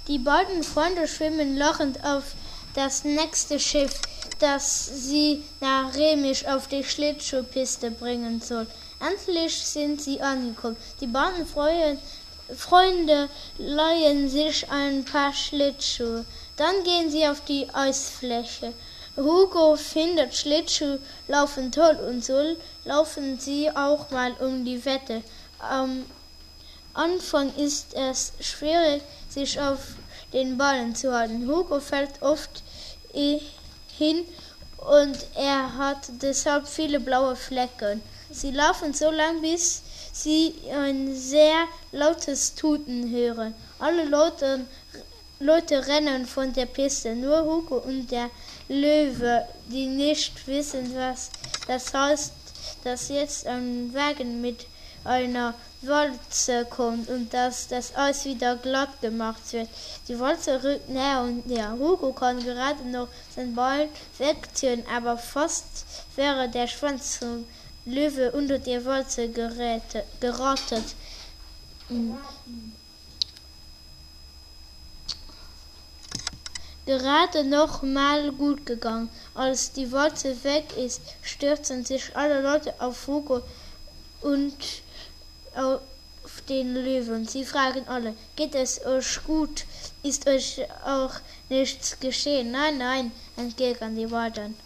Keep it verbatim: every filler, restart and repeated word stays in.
Die beiden Freunde schwimmen lachend auf das nächste Schiff, das sie nach Remisch auf die Schlittschuhpiste bringen soll. Endlich sind sie angekommen. Die beiden Freunde, Freunde leihen sich ein paar Schlittschuhe. Dann gehen sie auf die Eisfläche. Hugo findet Schlittschuhlaufen toll und so laufen sie auch mal um die Wette. Am Anfang ist es schwierig, sich auf den Ballen zu halten. Hugo fällt oft hin und er hat deshalb viele blaue Flecken. Sie laufen so lang, bis sie ein sehr lautes Tuten hören. Alle Leute, Leute rennen von der Piste, nur Hugo und der Löwe, die nicht wissen, was das heißt, dass jetzt ein Wagen mit einer Walze kommt und dass das Eis wieder glatt gemacht wird. Die Walze rückt näher und näher. Hugo kann gerade noch seinen Ball wegziehen, aber fast wäre der Schwanz zum Löwe unter die Walze geräte, geratet. Gerade noch mal gut gegangen. Als die Walze weg ist, stürzen sich alle Leute auf Hugo und auf den Löwen. Sie fragen alle, geht es euch gut? Ist euch auch nichts geschehen? Nein, nein, entgegnen die beiden.